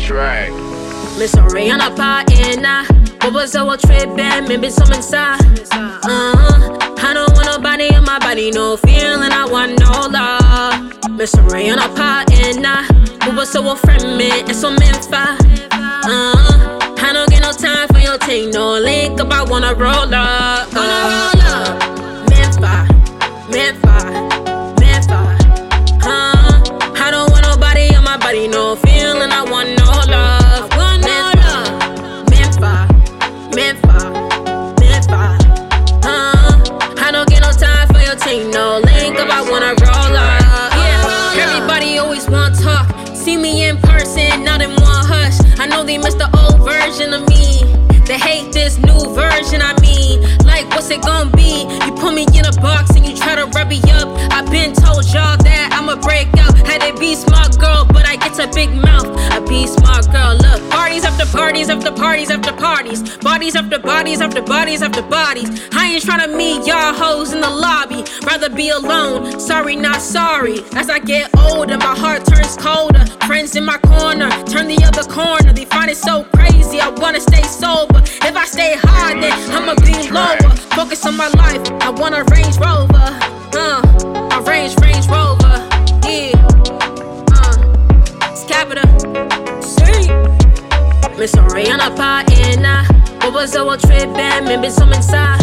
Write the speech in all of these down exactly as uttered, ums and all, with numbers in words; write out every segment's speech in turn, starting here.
track. Miss Ariana Paena, what was our trip and maybe some inside. Uh-huh. I don't want nobody in my body, no feeling, I want no love. Miss Ariana Paena, what was our friend, me and some info. Uh-huh. I don't get no time for your thing, no link up, I wanna roll up. Wanna roll up. Memphis, Memphis, Memphis. Uh, I don't want nobody on my body, no feeling, I want no love. Want no love. Memphis, Memphis, Memphis. Uh, I don't get no time for your thing, no link up, I wanna roll up. Yeah, everybody always want talk. See me in person, not in one hush. I know they miss the old version of me. They hate this new version I mean. Like, what's it gonna be? You put me in a box and you try to rub me up. I been told y'all that I'ma break out. Had to be smart girl, but I get a big mouth. I be smart girl, look. Parties after parties after parties after parties. Bodies after bodies after bodies after bodies. I ain't tryna meet y'all hoes in the lobby. Rather be alone, sorry not sorry. As I get older, my heart turns colder. Friends in my corner, turn the other corner. They find it so crazy, I wanna stay sober. If I stay high, then I'ma be lower. Focus on my life, I want a Range Rover. Uh, a Range, Range Rover. Yeah, uh, it's Capita. See, Miss Ariana Paena, what was our trip and maybe some inside.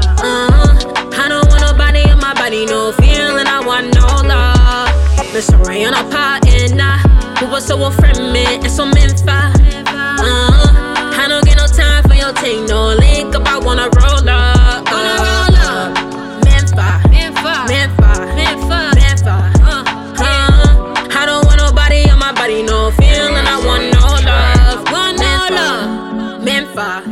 Uh, I don't want nobody in my body, no feeling, I want no love. Miss Ariana Paena, who was so friend, me and some Memphis. Uh, I don't get no time for your thing, no link up, I wanna roll up. Wanna roll up. Memphis, Memphis, Memphis, Memphis, Memphis. Uh, uh, I don't want nobody on my body, no feeling, I want no love. Want no love. Memphis,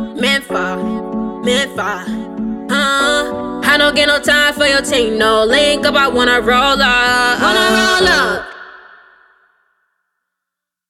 Memphis, Memphis. Uh, I don't get no time for your thing, no link up, I wanna roll up. Wanna roll up.